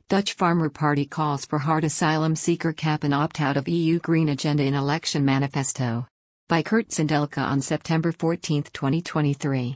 Dutch Farmer Party calls for hard asylum seeker cap and opt-out of EU Green Agenda in Election Manifesto. By Kurt Sindelke on September 14, 2023.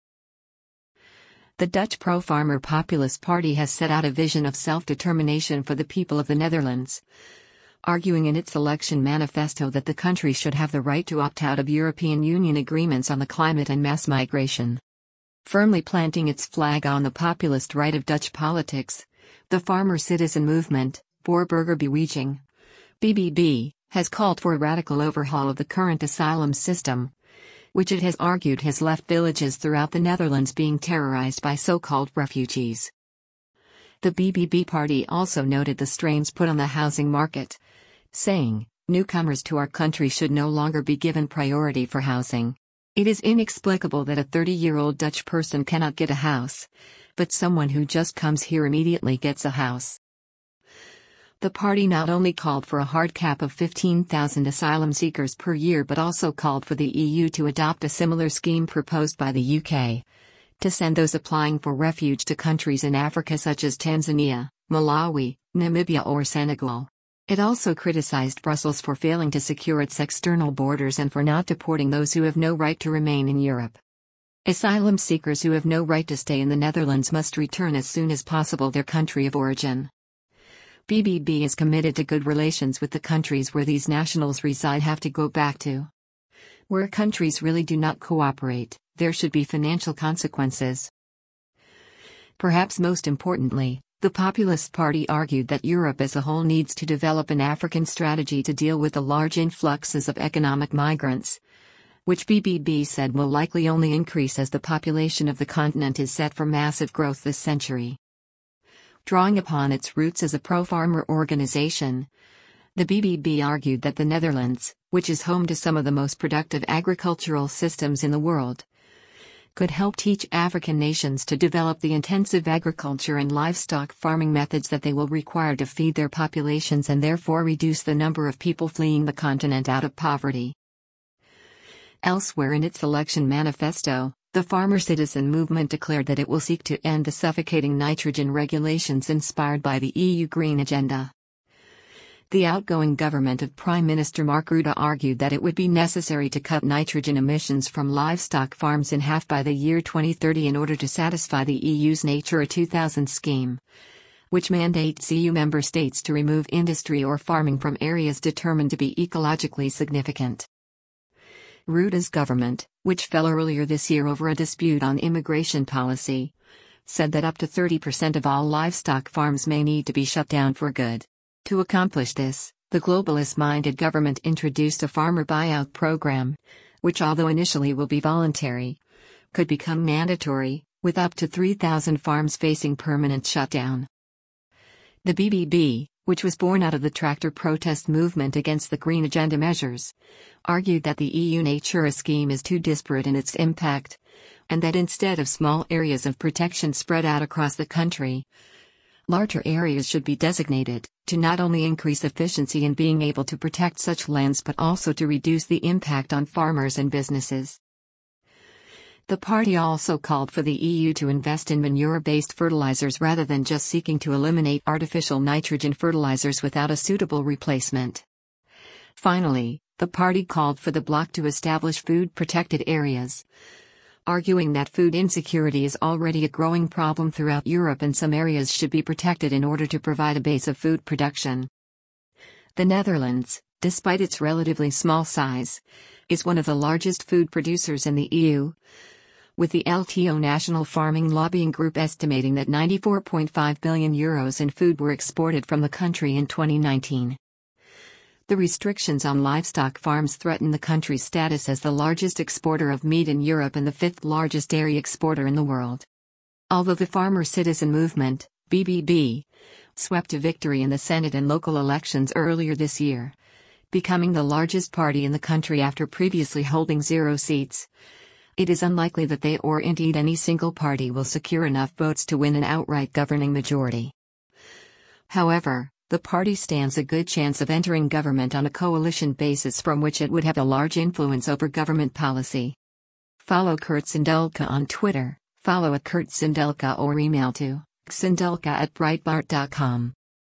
The Dutch pro-farmer populist party has set out a vision of self-determination for the people of the Netherlands, arguing in its election manifesto that the country should have the right to opt out of European Union agreements on the climate and mass migration. Firmly planting its flag on the populist right of Dutch politics, the Farmer Citizen Movement, Voor Burgerbeweging, BBB, has called for a radical overhaul of the current asylum system, which it has argued has left villages throughout the Netherlands being terrorized by so-called refugees. The BBB party also noted the strains put on the housing market, saying, "Newcomers to our country should no longer be given priority for housing. It is inexplicable that a 30-year-old Dutch person cannot get a house, but someone who just comes here immediately gets a house." The party not only called for a hard cap of 15,000 asylum seekers per year but also called for the EU to adopt a similar scheme proposed by the UK, to send those applying for refuge to countries in Africa such as Tanzania, Malawi, Namibia or Senegal. It also criticized Brussels for failing to secure its external borders and for not deporting those who have no right to remain in Europe. Asylum seekers who have no right to stay in the Netherlands must return as soon as possible their country of origin. BBB is committed to good relations with the countries where these nationals reside have to go back to. Where countries really do not cooperate, there should be financial consequences. Perhaps most importantly, the Populist Party argued that Europe as a whole needs to develop an African strategy to deal with the large influxes of economic migrants, which BBB said will likely only increase as the population of the continent is set for massive growth this century. Drawing upon its roots as a pro-farmer organization, the BBB argued that the Netherlands, which is home to some of the most productive agricultural systems in the world, could help teach African nations to develop the intensive agriculture and livestock farming methods that they will require to feed their populations and therefore reduce the number of people fleeing the continent out of poverty. Elsewhere in its election manifesto, the Farmer Citizen Movement declared that it will seek to end the suffocating nitrogen regulations inspired by the EU Green Agenda. The outgoing government of Prime Minister Mark Rutte argued that it would be necessary to cut nitrogen emissions from livestock farms in half by the year 2030 in order to satisfy the EU's Natura 2000 scheme, which mandates EU member states to remove industry or farming from areas determined to be ecologically significant. Rutte's government, which fell earlier this year over a dispute on immigration policy, said that up to 30% of all livestock farms may need to be shut down for good. To accomplish this, the globalist-minded government introduced a farmer buyout program, which although initially will be voluntary, could become mandatory, with up to 3,000 farms facing permanent shutdown. The BBB, which was born out of the tractor protest movement against the Green Agenda measures, argued that the EU Natura scheme is too disparate in its impact, and that instead of small areas of protection spread out across the country, larger areas should be designated, to not only increase efficiency in being able to protect such lands but also to reduce the impact on farmers and businesses. The party also called for the EU to invest in manure-based fertilizers rather than just seeking to eliminate artificial nitrogen fertilizers without a suitable replacement. Finally, the party called for the bloc to establish food-protected areas, arguing that food insecurity is already a growing problem throughout Europe and some areas should be protected in order to provide a base of food production. The Netherlands, despite its relatively small size, is one of the largest food producers in the EU, with the LTO National Farming Lobbying Group estimating that €94.5 billion in food were exported from the country in 2019. The restrictions on livestock farms threaten the country's status as the largest exporter of meat in Europe and the fifth largest dairy exporter in the world. Although the Farmer Citizen Movement, BBB, swept to victory in the Senate and local elections earlier this year, becoming the largest party in the country after previously holding 0 seats, it is unlikely that they or indeed any single party will secure enough votes to win an outright governing majority. However, the party stands a good chance of entering government on a coalition basis from which it would have a large influence over government policy. Follow Kurt Sindelke on Twitter, follow @KurtSindelke or email to Xandelka at Breitbart.com